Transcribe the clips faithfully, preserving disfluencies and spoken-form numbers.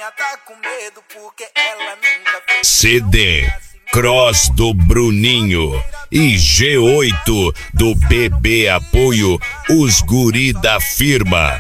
novinha tá com medo porque ela nunca fez. C D Cross do Bruninho e G oito do B B Apoio, os guri da firma.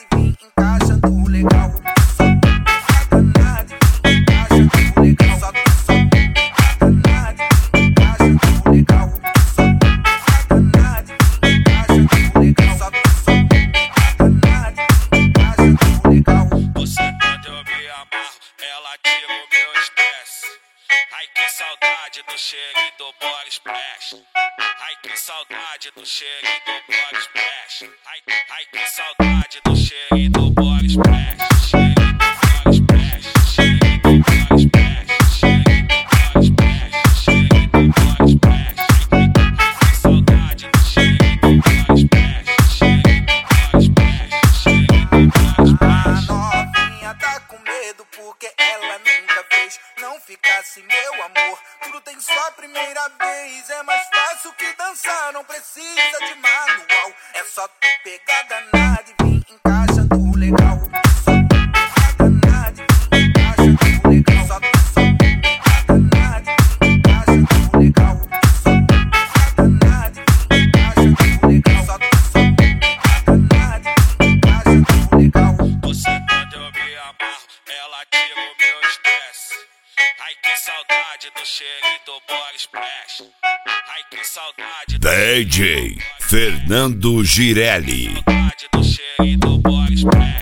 Ai que saudade do cheiro do body splash. Ai que saudade do cheiro do body splash. Ai, ai que saudade do cheiro do body splash. Cheiro do body splash. Cheiro do body splash. Cheiro do body splash. Cheiro do body splash. Ai que saudade do cheiro do body splash. Cheiro do body splash. Cheiro do body splash. A novinha tá com medo porque ela nunca fez. Não fica assim, meu amor, tudo tem sua primeira vez. É mais fácil que dançar, não precisa de manual. É só tu pegar danado e vir encaixando legal. Só tu pegar danado e vir encaixando legal. Só tu, só tu pegar danado e vir encaixando legal. Só tu pegar danado e vir encaixando legal. Só tu, só tu pegar danado e vir encaixando legal. Você quando eu me amarro, ela tira o meu estresse. Ai que saudade do cheiro do body splash. Ai que saudade do D J Fernando Girelli. saudade do cheiro do body splash.